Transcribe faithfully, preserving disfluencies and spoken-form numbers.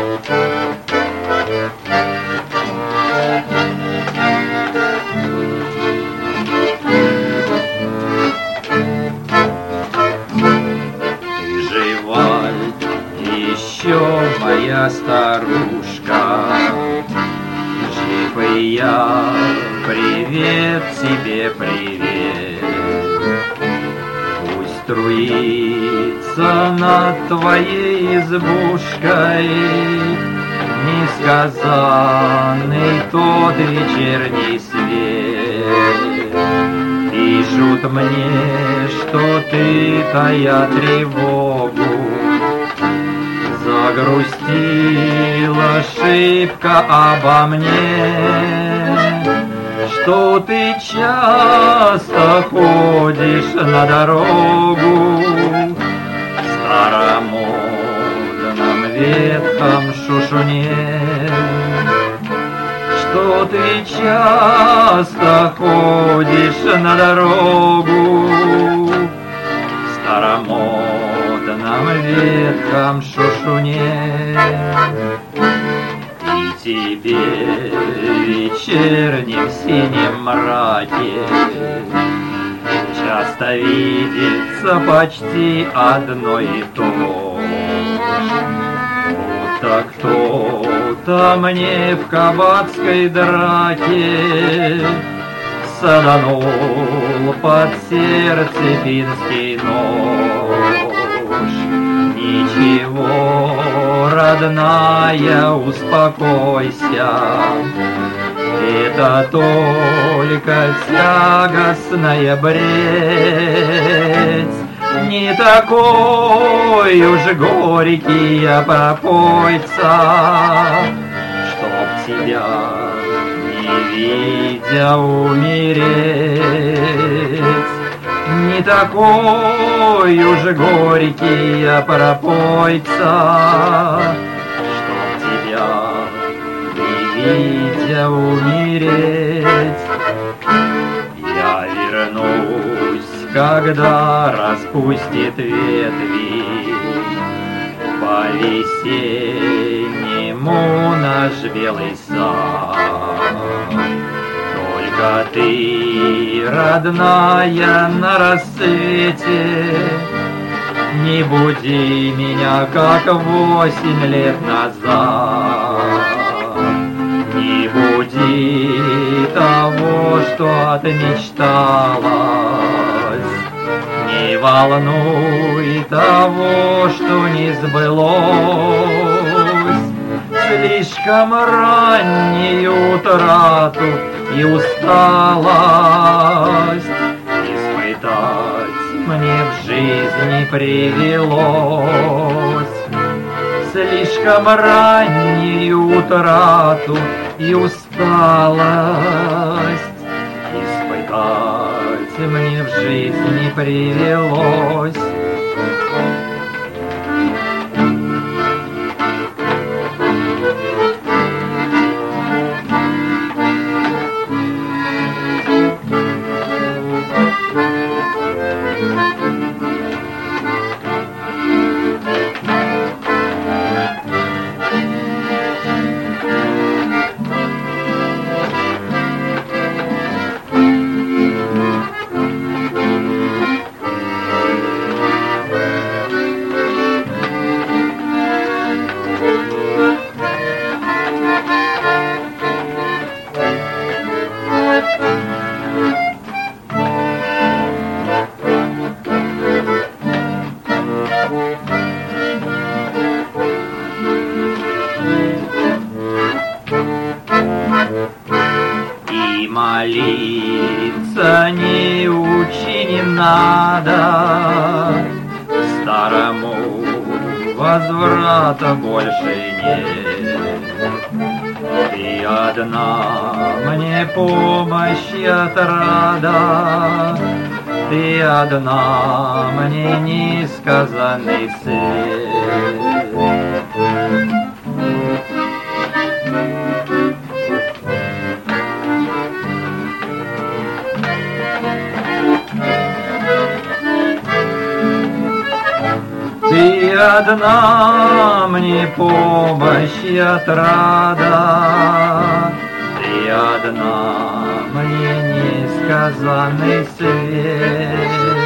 Моя старушка, жив и я, привет тебе, привет. Пусть струится над твоей избушкой несказанный тот вечерний свет. Пишут мне, что ты, тая тревогу, загрустила шибко обо мне, что ты часто ходишь на дорогу в старомодном ветхом шушуне, что ты часто ходишь на дорогу в старомодном ветхом шушуне. И тебе в вечернем синем мраке часто видится почти одно и то же, будто кто-то мне в кабацкой драке саданул под сердце финский нож. Ничего, родная, успокойся, это только тягостная бред. Не такой уж горький я пропойца, чтоб тебя, не видя, умереть. Не такой уж горький я пропойца, чтоб тебя, не видя, умереть. Я вернусь, когда распустит ветви по-весеннему наш белый сад. Только ты, родная, на рассвете не буди меня, как восемь лет назад. Не буди того, что отмечталось, не волнуй того, что не сбылось. Слишком раннюю утрату и усталость испытать мне в жизни привелось. Слишком раннюю утрату и усталость испытать мне в жизни привелось. И молиться не учи, не надо, старому возврата больше нет. Ты одна мне помощь и отрада, ты одна мне несказанный свет. Ты одна мне помощь и отрада, ты одна мне несказанный свет.